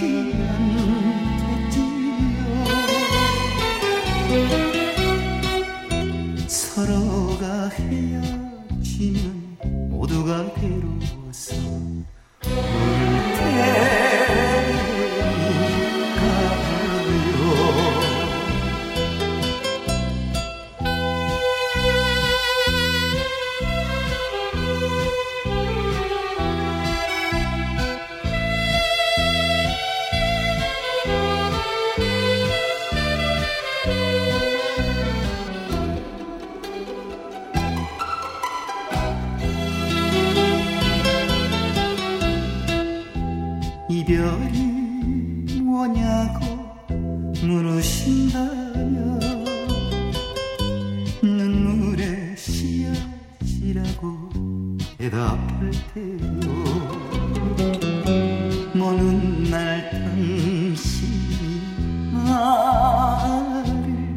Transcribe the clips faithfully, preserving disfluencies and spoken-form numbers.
않겠지요. 서로가 헤어지면 모두가 괴로워서 울 테니까요. 이별이 뭐냐고 물으신다면 눈물의 씨앗이라고 대답할 테요. 먼 날 당신이 나를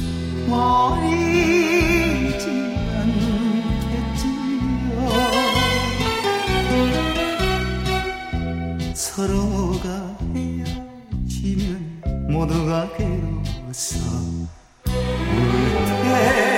버리지 않겠지요. 서로가 헤어지면 모두가 괴로워서 울 테